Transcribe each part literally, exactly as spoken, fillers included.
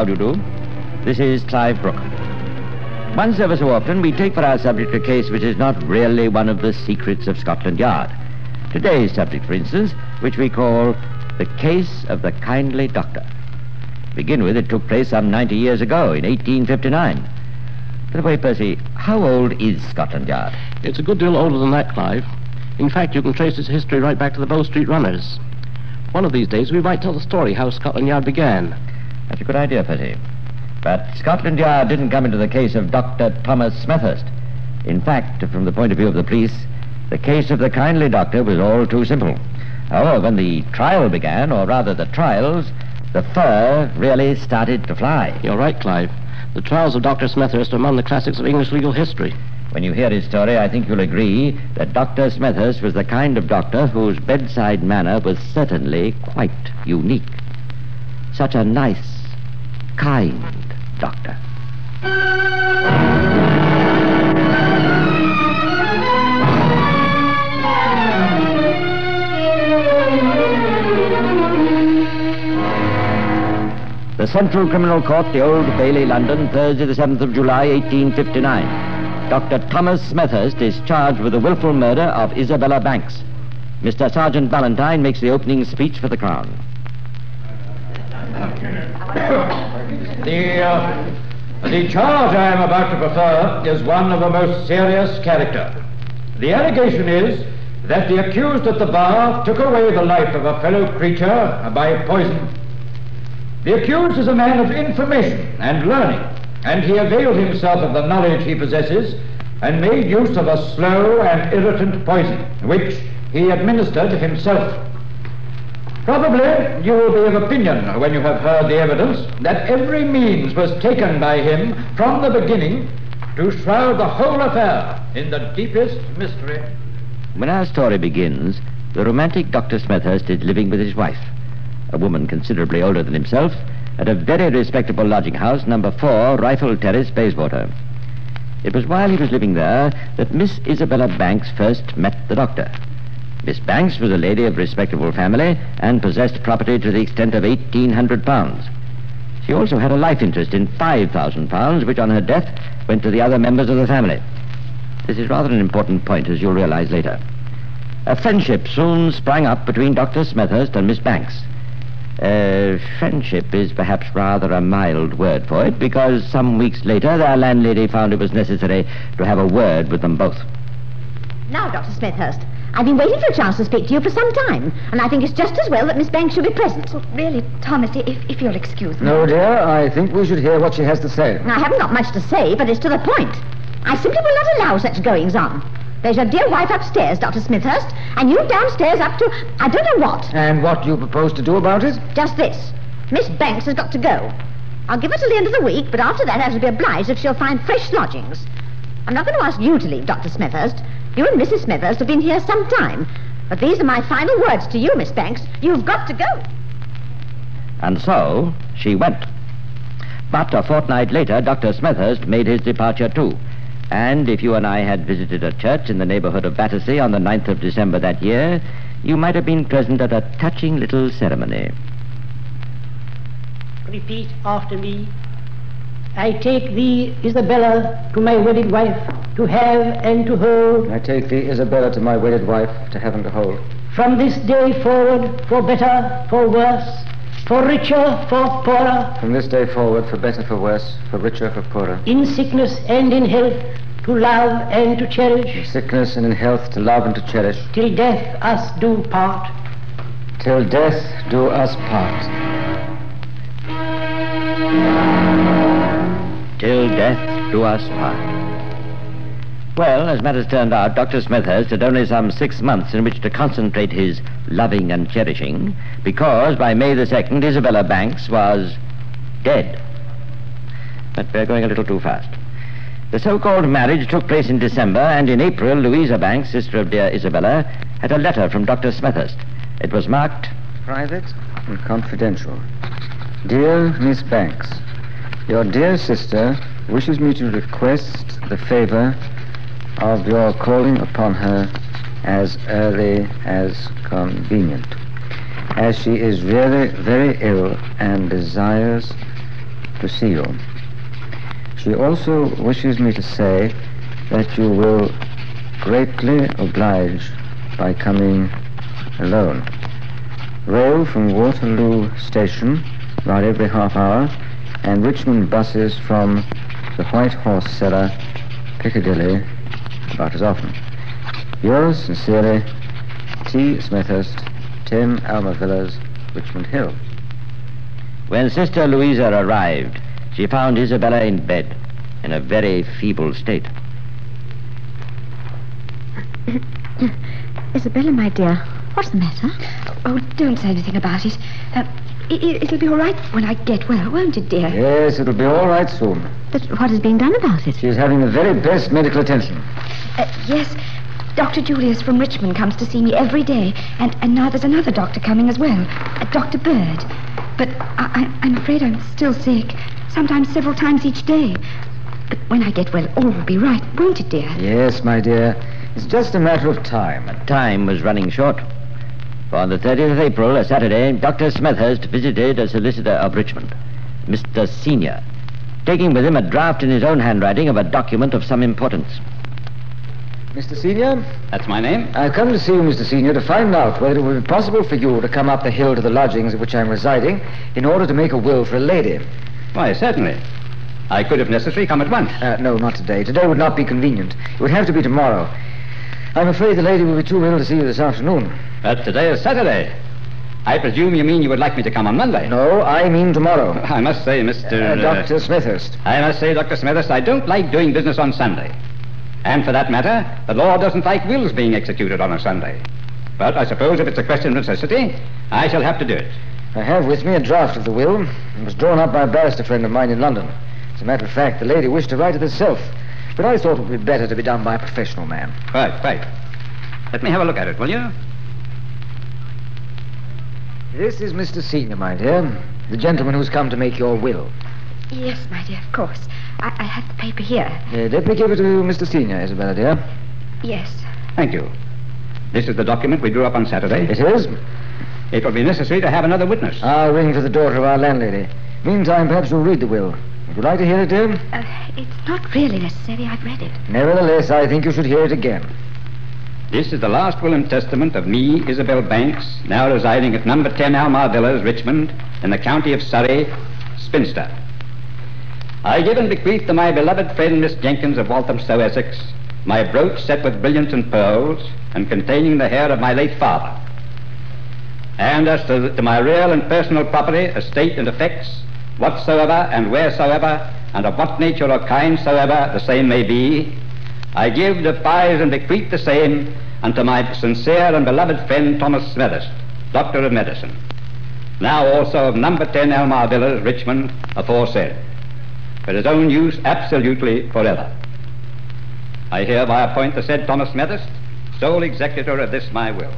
how do you do? This is Clive Brooke. Once ever so often, we take for our subject a case which is not really one of the secrets of Scotland Yard. Today's subject, for instance, which we call the case of the kindly doctor. To begin with, it took place some ninety years ago, in eighteen fifty-nine. By the way, Percy, how old is Scotland Yard? It's a good deal older than that, Clive. In fact, you can trace its history right back to the Bow Street Runners. One of these days, we might tell the story how Scotland Yard began. That's a good idea, Percy. But Scotland Yard didn't come into the case of Doctor Thomas Smethurst. In fact, from the point of view of the police, the case of the kindly doctor was all too simple. However, when the trial began, or rather the trials, the fur really started to fly. You're right, Clive. The trials of Doctor Smethurst are among the classics of English legal history. When you hear his story, I think you'll agree that Doctor Smethurst was the kind of doctor whose bedside manner was certainly quite unique. Such a nice, kind doctor. The Central Criminal Court, the Old Bailey, London, Thursday the seventh of July, eighteen fifty-nine. Doctor Thomas Smethurst is charged with the willful murder of Isabella Banks. Mister Sergeant Valentine makes the opening speech for the Crown. The, uh, the charge I am about to prefer is one of a most serious character. The allegation is that the accused at the bar took away the life of a fellow creature by poison. The accused is a man of information and learning, and he availed himself of the knowledge he possesses and made use of a slow and irritant poison, which he administered himself. Probably you will be of opinion, when you have heard the evidence, that every means was taken by him from the beginning to shroud the whole affair in the deepest mystery. When our story begins, the romantic Doctor Smethurst is living with his wife, a woman considerably older than himself, at a very respectable lodging house, number four, Rifle Terrace, Bayswater. It was while he was living there that Miss Isabella Banks first met the doctor. Miss Banks was a lady of respectable family and possessed property to the extent of eighteen hundred pounds. She also had a life interest in five thousand pounds, which on her death went to the other members of the family. This is rather an important point, as you'll realize later. A friendship soon sprang up between Doctor Smethurst and Miss Banks. Uh, friendship is perhaps rather a mild word for it, because some weeks later their landlady found it was necessary to have a word with them both. Now, Doctor Smethurst, I've been waiting for a chance to speak to you for some time, and I think it's just as well that Miss Banks should be present. Well, really, Thomas, if, if you'll excuse me. No, dear, I think we should hear what she has to say. I haven't got much to say, but it's to the point. I simply will not allow such goings-on. There's your dear wife upstairs, Doctor Smethurst, and you downstairs up to I don't know what. And what do you propose to do about it? Just this. Miss Banks has got to go. I'll give her till the end of the week, but after that I shall be obliged if she'll find fresh lodgings. I'm not going to ask you to leave, Doctor Smethurst. You and Missus Smethurst have been here some time. But these are my final words to you, Miss Banks. You've got to go. And so she went. But a fortnight later, Doctor Smethurst made his departure too. And if you and I had visited a church in the neighborhood of Battersea on the ninth of December that year, you might have been present at a touching little ceremony. Repeat after me. I take thee, Isabella, to my wedded wife, to have and to hold. I take thee, Isabella, to my wedded wife, to have and to hold. From this day forward, for better, for worse, for richer, for poorer. From this day forward, for better, for worse, for richer, for poorer. In sickness and in health, to love and to cherish. In sickness and in health, to love and to cherish. Till death us do part. Till death do us part. Till death do us part. Well, as matters turned out, Doctor Smethurst had only some six months in which to concentrate his loving and cherishing, because by May the second, Isabella Banks was dead. But we're going a little too fast. The so-called marriage took place in December, and in April, Louisa Banks, sister of dear Isabella, had a letter from Doctor Smethurst. It was marked private and confidential. Dear Miss Banks, your dear sister wishes me to request the favor of your calling upon her as early as convenient, as she is really very ill and desires to see you. She also wishes me to say that you will greatly oblige by coming alone. Rail from Waterloo Station about every half hour, and Richmond buses from the White Horse Cellar, Piccadilly, about as often. Yours sincerely, T. Smethurst, ten Alma Villas, Richmond Hill. When Sister Louisa arrived, she found Isabella in bed, in a very feeble state. Isabella, my dear, what's the matter? Oh, don't say anything about it. Uh, it it'll be all right when I get well, won't it, dear? Yes, it'll be all right soon. But what is being done about it? She is having the very best medical attention. Uh, yes, Doctor Julius from Richmond comes to see me every day, and, and now there's another doctor coming as well, uh, Doctor Bird. But I, I, I'm afraid I'm still sick, sometimes several times each day. But when I get well, all will be right, won't it, dear? Yes, my dear. It's just a matter of time. Time was running short. For on the thirtieth of April, a Saturday, Doctor Smethurst visited a solicitor of Richmond, Mister Senior, taking with him a draft in his own handwriting of a document of some importance. Mister Senior? That's my name. I've come to see you, Mister Senior, to find out whether it would be possible for you to come up the hill to the lodgings at which I'm residing in order to make a will for a lady. Why, certainly. I could, if necessary, come at once. Uh, no, not today. Today would not be convenient. It would have to be tomorrow. I'm afraid the lady will be too ill to see you this afternoon. But today is Saturday. I presume you mean you would like me to come on Monday? No, I mean tomorrow. I must say, Mister Uh, Doctor Smethurst. I must say, Doctor Smethurst, I don't like doing business on Sunday. And for that matter, the law doesn't like wills being executed on a Sunday. But I suppose if it's a question of necessity, I shall have to do it. I have with me a draft of the will. It was drawn up by a barrister friend of mine in London. As a matter of fact, the lady wished to write it herself. But I thought it would be better to be done by a professional man. Right, right. Let me have a look at it, will you? This is Mister Senior, my dear. The gentleman who's come to make your will. Yes, my dear, of course. I, I have the paper here. Uh, let me give it to Mister Senior, Isabella, dear. Yes. Thank you. This is the document we drew up on Saturday. It is? It will be necessary to have another witness. I'll ring for the daughter of our landlady. Meantime, perhaps you'll read the will. Would you like to hear it, dear? Uh, it's not really necessary. I've read it. Nevertheless, I think you should hear it again. This is the last will and testament of me, Isabel Banks, now residing at number ten Almar Villas, Richmond, in the county of Surrey, spinster. I give and bequeath to my beloved friend Miss Jenkins of Walthamstow, Essex, my brooch set with brilliants and pearls and containing the hair of my late father. And as to, to my real and personal property, estate and effects, whatsoever and wheresoever, and of what nature or kind soever the same may be, I give, devise, and bequeath the same unto my sincere and beloved friend Thomas Smethurst, Doctor of Medicine, now also of number ten Almar Villas, Richmond, aforesaid, for his own use absolutely forever. I hereby appoint the said Thomas Smethurst sole executor of this my will.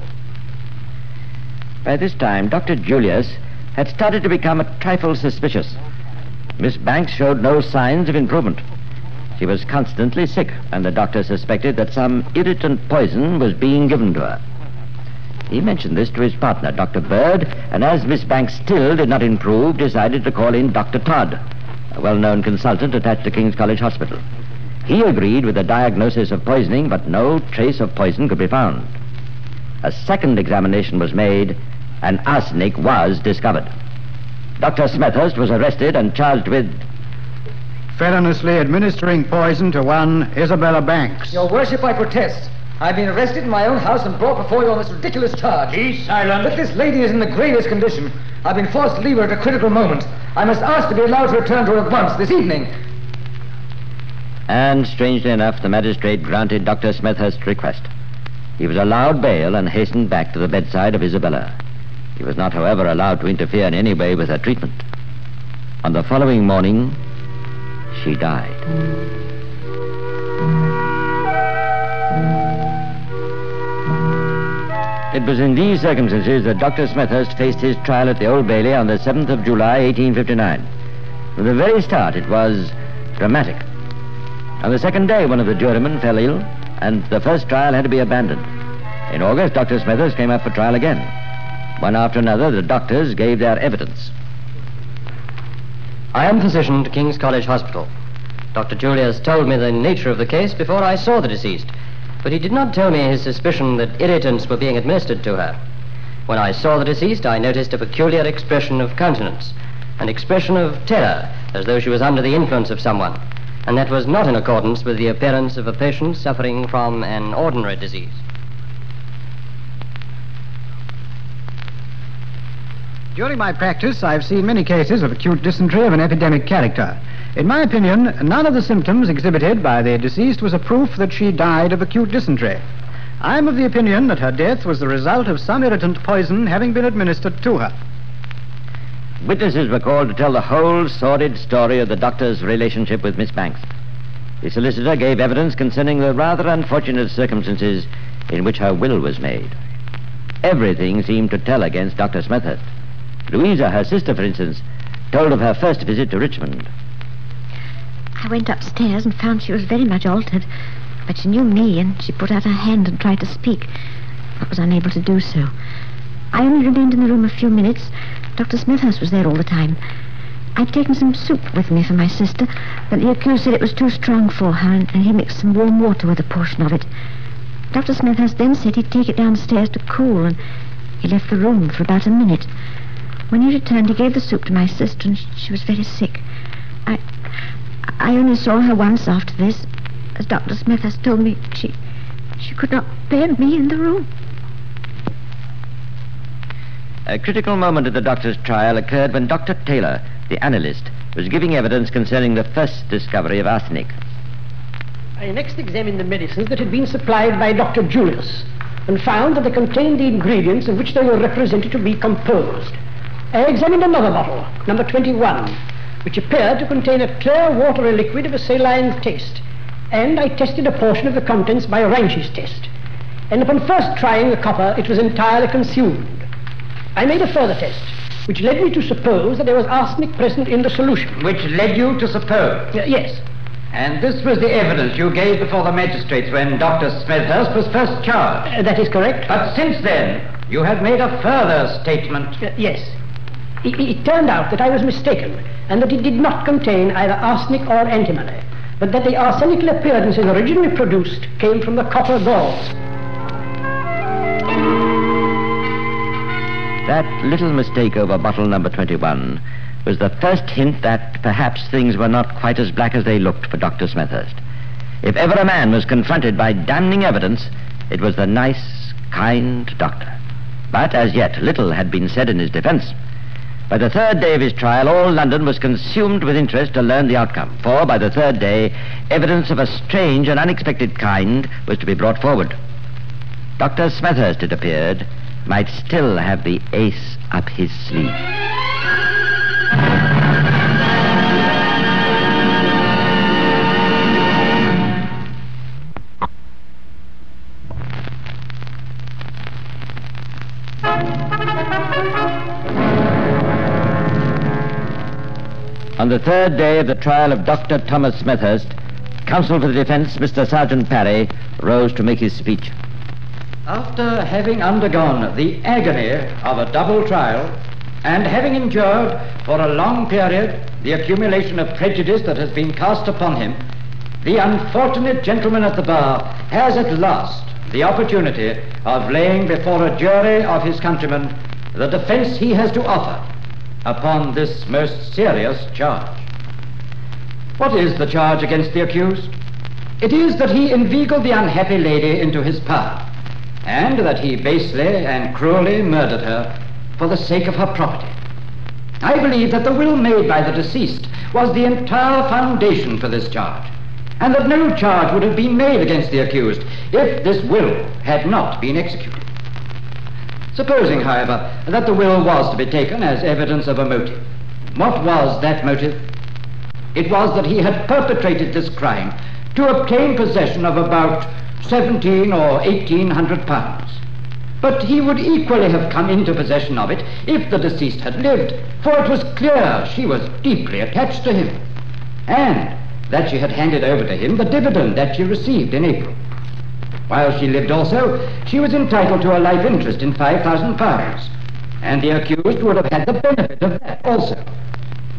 By this time, Doctor Julius had started to become a trifle suspicious. Miss Banks showed no signs of improvement. She was constantly sick, and the doctor suspected that some irritant poison was being given to her. He mentioned this to his partner, Doctor Bird, and as Miss Banks still did not improve, decided to call in Doctor Todd, a well-known consultant attached to King's College Hospital. He agreed with the diagnosis of poisoning, but no trace of poison could be found. A second examination was made, and arsenic was discovered. Doctor Smethurst was arrested and charged with feloniously administering poison to one Isabella Banks. Your worship, I protest. I've been arrested in my own house and brought before you on this ridiculous charge. Be silent. But this lady is in the gravest condition. I've been forced to leave her at a critical moment. I must ask to be allowed to return to her at once, this evening. And, strangely enough, the magistrate granted Doctor Smethurst's request. He was allowed bail and hastened back to the bedside of Isabella. He was not, however, allowed to interfere in any way with her treatment. On the following morning, she died. It was in these circumstances that Doctor Smethurst faced his trial at the Old Bailey on the seventh of July, eighteen fifty-nine. From the very start, it was dramatic. On the second day, one of the jurymen fell ill, and the first trial had to be abandoned. In August, Doctor Smethurst came up for trial again. One after another, the doctors gave their evidence. I am physician to King's College Hospital. Doctor Julius told me the nature of the case before I saw the deceased, but he did not tell me his suspicion that irritants were being administered to her. When I saw the deceased, I noticed a peculiar expression of countenance, an expression of terror, as though she was under the influence of someone, and that was not in accordance with the appearance of a patient suffering from an ordinary disease. During my practice, I've seen many cases of acute dysentery of an epidemic character. In my opinion, none of the symptoms exhibited by the deceased was a proof that she died of acute dysentery. I'm of the opinion that her death was the result of some irritant poison having been administered to her. Witnesses were called to tell the whole sordid story of the doctor's relationship with Miss Banks. The solicitor gave evidence concerning the rather unfortunate circumstances in which her will was made. Everything seemed to tell against Doctor Smethurst. Louisa, her sister, for instance, told of her first visit to Richmond. I went upstairs and found she was very much altered, but she knew me and she put out her hand and tried to speak, but was unable to do so. I only remained in the room a few minutes. Doctor Smethurst was there all the time. I'd taken some soup with me for my sister, but the accused said it was too strong for her, and, and he mixed some warm water with a portion of it. Doctor Smethurst then said he'd take it downstairs to cool, and he left the room for about a minute. When he returned, he gave the soup to my sister, and she was very sick. I I only saw her once after this. As Doctor Smethurst told me, she, she could not bear me in the room. A critical moment of the doctor's trial occurred when Doctor Taylor, the analyst, was giving evidence concerning the first discovery of arsenic. I next examined the medicines that had been supplied by Doctor Julius and found that they contained the ingredients of which they were represented to be composed. I examined another bottle, number twenty-one, which appeared to contain a clear watery liquid of a saline taste, and I tested a portion of the contents by a Reinsch's test, and upon first trying the copper, it was entirely consumed. I made a further test, which led me to suppose that there was arsenic present in the solution. Which led you to suppose? Uh, yes. And this was the evidence you gave before the magistrates when Doctor Smethurst was first charged? Uh, that is correct. But since then, you have made a further statement. Uh, yes. It, it turned out that I was mistaken, and that it did not contain either arsenic or antimony, but that the arsenical appearances originally produced came from the copper galls. That little mistake over bottle number twenty-one was the first hint that perhaps things were not quite as black as they looked for Doctor Smethurst. If ever a man was confronted by damning evidence, it was the nice, kind doctor. But as yet, little had been said in his defense. By the third day of his trial, all London was consumed with interest to learn the outcome, for by the third day, evidence of a strange and unexpected kind was to be brought forward. Doctor Smethurst, it appeared, might still have the ace up his sleeve. On the third day of the trial of Doctor Thomas Smethurst, counsel for the defense, Mister Sergeant Parry, rose to make his speech. After having undergone the agony of a double trial and having endured for a long period the accumulation of prejudice that has been cast upon him, the unfortunate gentleman at the bar has at last the opportunity of laying before a jury of his countrymen the defense he has to offer upon this most serious charge. What is the charge against the accused? It is that he inveigled the unhappy lady into his power, and that he basely and cruelly murdered her for the sake of her property. I believe that the will made by the deceased was the entire foundation for this charge, and that no charge would have been made against the accused if this will had not been executed. Supposing, however, that the will was to be taken as evidence of a motive, what was that motive? It was that he had perpetrated this crime to obtain possession of about seventeen or eighteen hundred pounds. But he would equally have come into possession of it if the deceased had lived, for it was clear she was deeply attached to him, and that she had handed over to him the dividend that she received in April. While she lived also, she was entitled to a life interest in five thousand pounds, and the accused would have had the benefit of that also.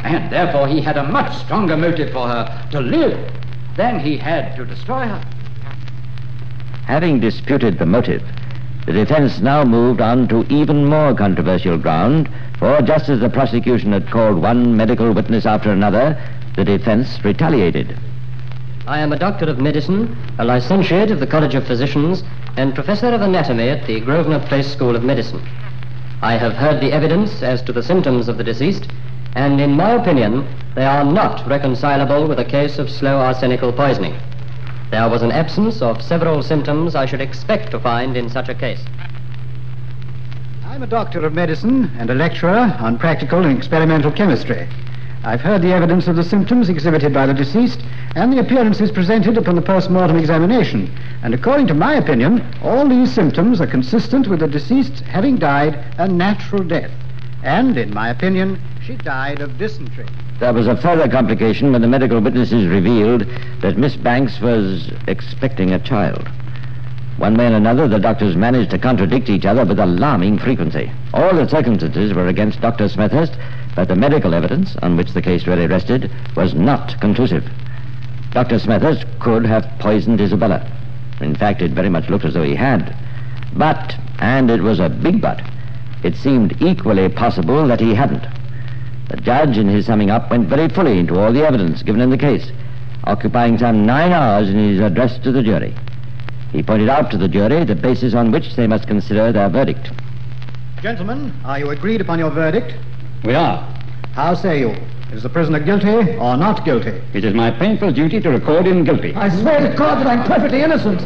And therefore he had a much stronger motive for her to live than he had to destroy her. Having disputed the motive, the defense now moved on to even more controversial ground, for just as the prosecution had called one medical witness after another, the defense retaliated. I am a doctor of medicine, a licentiate of the College of Physicians, and professor of anatomy at the Grosvenor Place School of Medicine. I have heard the evidence as to the symptoms of the deceased, and in my opinion, they are not reconcilable with a case of slow arsenical poisoning. There was an absence of several symptoms I should expect to find in such a case. I'm a doctor of medicine and a lecturer on practical and experimental chemistry. I've heard the evidence of the symptoms exhibited by the deceased and the appearances presented upon the post-mortem examination. And according to my opinion, all these symptoms are consistent with the deceased having died a natural death. And, in my opinion, she died of dysentery. There was a further complication when the medical witnesses revealed that Miss Banks was expecting a child. One way and another, the doctors managed to contradict each other with alarming frequency. All the circumstances were against Doctor Smethurst, but the medical evidence on which the case really rested was not conclusive. Doctor Smethurst could have poisoned Isabella. In fact, it very much looked as though he had. But, and it was a big but, it seemed equally possible that he hadn't. The judge, in his summing up, went very fully into all the evidence given in the case, occupying some nine hours in his address to the jury. He pointed out to the jury the basis on which they must consider their verdict. Gentlemen, are you agreed upon your verdict? We are. How say you? Is the prisoner guilty or not guilty? It is my painful duty to record him guilty. I swear to God that I'm perfectly innocent.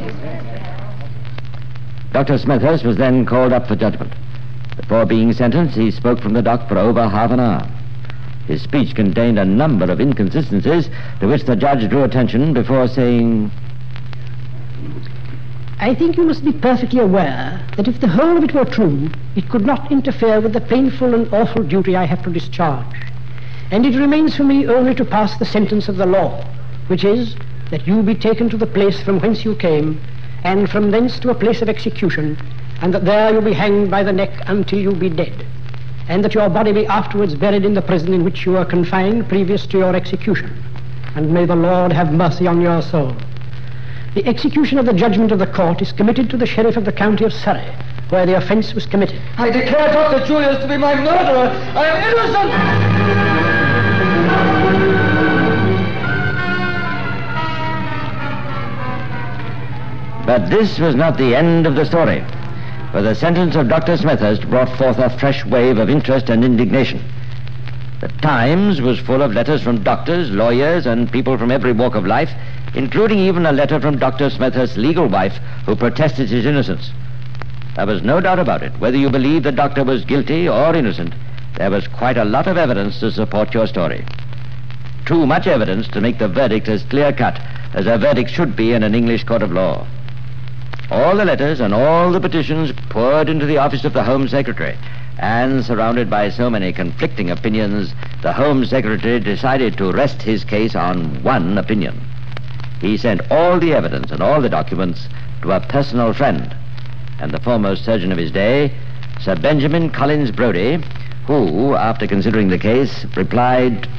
Doctor Smethurst was then called up for judgment. Before being sentenced, he spoke from the dock for over half an hour. His speech contained a number of inconsistencies to which the judge drew attention before saying, I think you must be perfectly aware that if the whole of it were true, it could not interfere with the painful and awful duty I have to discharge. And it remains for me only to pass the sentence of the law, which is that you be taken to the place from whence you came, and from thence to a place of execution, and that there you be hanged by the neck until you be dead, and that your body be afterwards buried in the prison in which you were confined previous to your execution. And may the Lord have mercy on your soul. The execution of the judgment of the court is committed to the sheriff of the county of Surrey, where the offence was committed. I declare Doctor Julius to be my murderer. I am innocent. But this was not the end of the story, for the sentence of Doctor Smethurst brought forth a fresh wave of interest and indignation. The Times was full of letters from doctors, lawyers, and people from every walk of life, including even a letter from Doctor Smethurst's legal wife, who protested his innocence. There was no doubt about it. Whether you believed the doctor was guilty or innocent, there was quite a lot of evidence to support your story. Too much evidence to make the verdict as clear-cut as a verdict should be in an English court of law. All the letters and all the petitions poured into the office of the Home Secretary, and surrounded by so many conflicting opinions, the Home Secretary decided to rest his case on one opinion. He sent all the evidence and all the documents to a personal friend, and the foremost surgeon of his day, Sir Benjamin Collins Brodie, who, after considering the case, replied,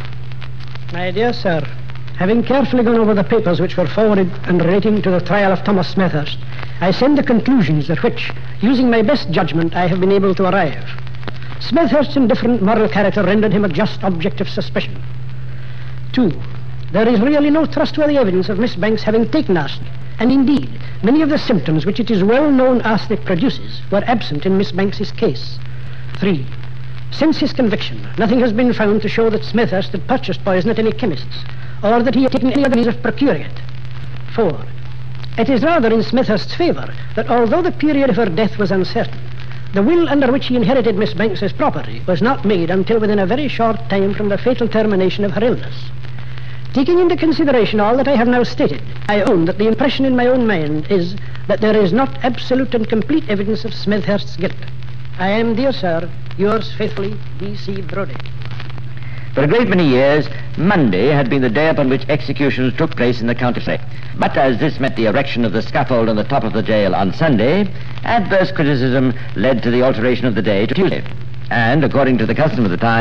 My dear sir, having carefully gone over the papers which were forwarded and relating to the trial of Thomas Smethurst, I send the conclusions at which, using my best judgment, I have been able to arrive. Smethurst's indifferent moral character rendered him a just object of suspicion. Two, there is really no trustworthy evidence of Miss Banks having taken arsenic, and indeed, many of the symptoms which it is well known arsenic produces were absent in Miss Banks's case. Three, since his conviction, nothing has been found to show that Smethurst had purchased poison at any chemist's, or that he had taken any other means of procuring it. Four, it is rather in Smethurst's favour that although the period of her death was uncertain, the will under which he inherited Miss Banks's property was not made until within a very short time from the fatal termination of her illness. Taking into consideration all that I have now stated, I own that the impression in my own mind is that there is not absolute and complete evidence of Smethurst's guilt. I am, dear sir, yours faithfully, B C Brodie. For a great many years, Monday had been the day upon which executions took place in the county jail. But as this meant the erection of the scaffold on the top of the jail on Sunday, adverse criticism led to the alteration of the day to Tuesday. And, according to the custom of the time,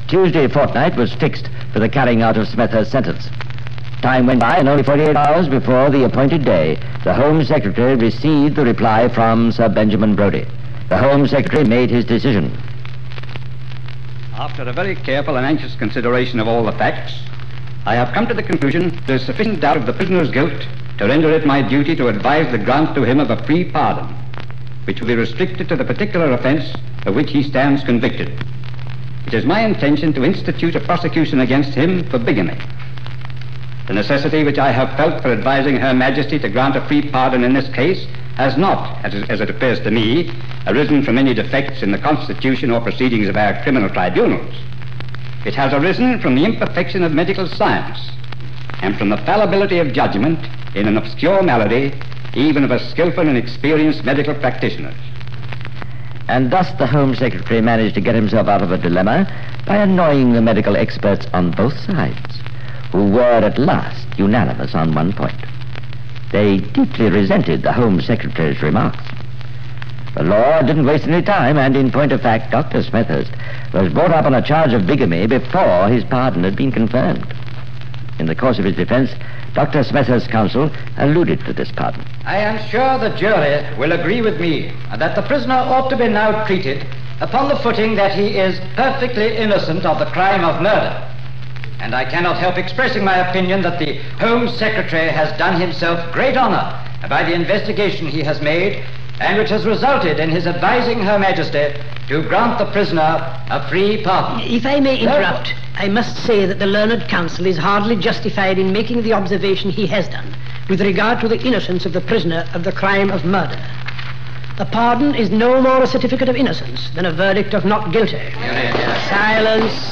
Tuesday fortnight was fixed for the carrying out of Smethurst's sentence. Time went by, and only forty-eight hours before the appointed day, the Home Secretary received the reply from Sir Benjamin Brodie. The Home Secretary made his decision. After a very careful and anxious consideration of all the facts, I have come to the conclusion there is sufficient doubt of the prisoner's guilt to render it my duty to advise the grant to him of a free pardon, which will be restricted to the particular offence of which he stands convicted. It is my intention to institute a prosecution against him for bigamy. The necessity which I have felt for advising Her Majesty to grant a free pardon in this case has not, as, as it appears to me, arisen from any defects in the constitution or proceedings of our criminal tribunals. It has arisen from the imperfection of medical science and from the fallibility of judgment in an obscure malady, even of a skillful and experienced medical practitioners. And thus the Home Secretary managed to get himself out of a dilemma by annoying the medical experts on both sides, who were at last unanimous on one point. They deeply resented the Home Secretary's remarks. The law didn't waste any time, and in point of fact, Doctor Smethurst was brought up on a charge of bigamy before his pardon had been confirmed. In the course of his defense, Doctor Smethurst's counsel alluded to this pardon. I am sure the jury will agree with me that the prisoner ought to be now treated upon the footing that he is perfectly innocent of the crime of murder. And I cannot help expressing my opinion that the Home Secretary has done himself great honor by the investigation he has made, and which has resulted in his advising Her Majesty to grant the prisoner a free pardon. If I may interrupt, Therefore, I must say that the learned counsel is hardly justified in making the observation he has done with regard to the innocence of the prisoner of the crime of murder. A pardon is no more a certificate of innocence than a verdict of not guilty. Silence.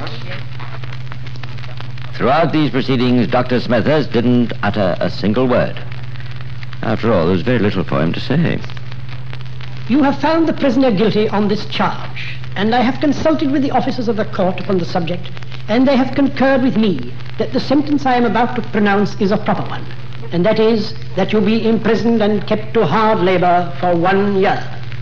Throughout these proceedings, Doctor Smethurst didn't utter a single word. After all, there was very little for him to say. You have found the prisoner guilty on this charge, and I have consulted with the officers of the court upon the subject, and they have concurred with me that the sentence I am about to pronounce is a proper one, and that is that you be imprisoned and kept to hard labor for one year.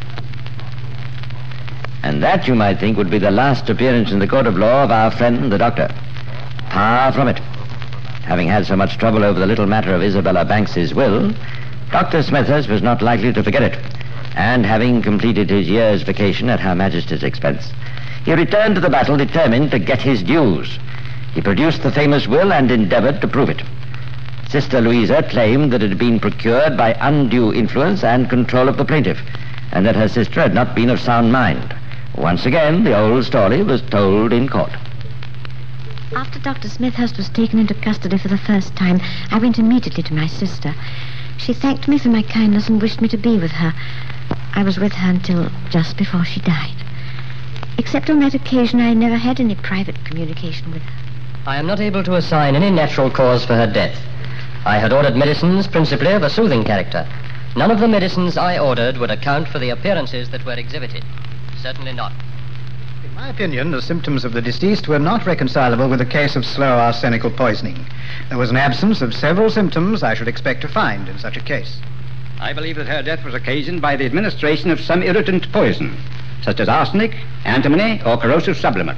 And that, you might think, would be the last appearance in the court of law of our friend, the doctor. Far from it. Having had so much trouble over the little matter of Isabella Banks's will, Doctor Smethurst was not likely to forget it, and having completed his year's vacation at Her Majesty's expense, he returned to the battle determined to get his dues. He produced the famous will and endeavored to prove it. Sister Louisa claimed that it had been procured by undue influence and control of the plaintiff, and that her sister had not been of sound mind. Once again, the old story was told in court. After Doctor Smethurst was taken into custody for the first time, I went immediately to my sister. She thanked me for my kindness and wished me to be with her. I was with her until just before she died. Except on that occasion, I never had any private communication with her. I am not able to assign any natural cause for her death. I had ordered medicines principally of a soothing character. None of the medicines I ordered would account for the appearances that were exhibited. Certainly not. In my opinion, the symptoms of the deceased were not reconcilable with a case of slow arsenical poisoning. There was an absence of several symptoms I should expect to find in such a case. I believe that her death was occasioned by the administration of some irritant poison, such as arsenic, antimony, or corrosive sublimate.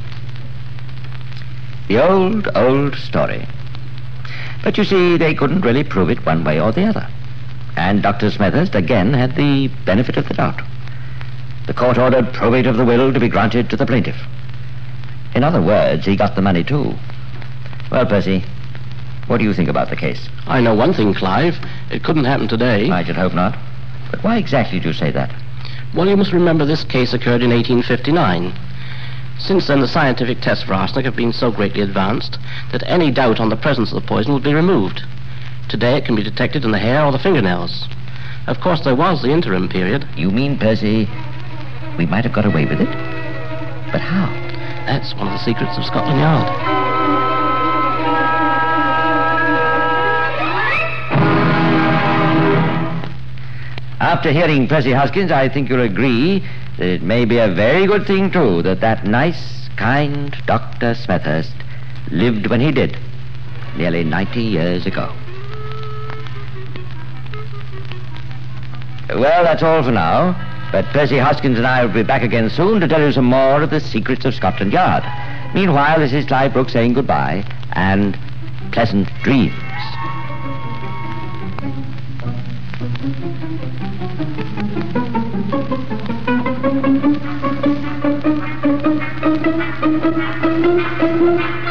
The old, old story. But you see, they couldn't really prove it one way or the other. And Doctor Smethurst again had the benefit of the doubt. The court ordered probate of the will to be granted to the plaintiff. In other words, he got the money too. Well, Percy, what do you think about the case? I know one thing, Clive. It couldn't happen today. I should hope not. But why exactly do you say that? Well, you must remember this case occurred in eighteen fifty-nine. Since then, the scientific tests for arsenic have been so greatly advanced that any doubt on the presence of the poison will be removed. Today, it can be detected in the hair or the fingernails. Of course, there was the interim period. You mean, Percy, we might have got away with it? But how? That's one of the secrets of Scotland Yard. After hearing Percy Hoskins, I think you'll agree that it may be a very good thing, too, that that nice, kind Doctor Smethurst lived when he did, nearly ninety years ago. Well, that's all for now. But Percy Hoskins and I will be back again soon to tell you some more of the secrets of Scotland Yard. Meanwhile, this is Clive Brooks saying goodbye and pleasant dreams. Thank you.